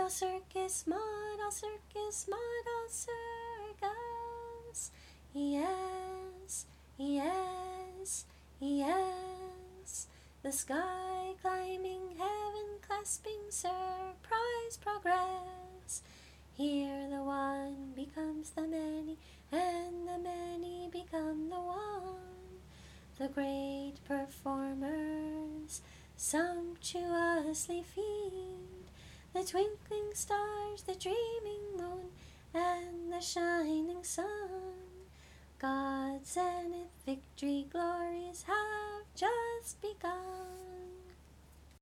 all circus, mod, all circus, mod, all circus. Yes, yes, yes. The sky climbing, heaven clasping, surprise progress. Here the one becomes the many, and the many become the one. The great performers sumptuously feed the twinkling stars, the dreaming moon, and the shining sun. God's zenith victory glories have just begun.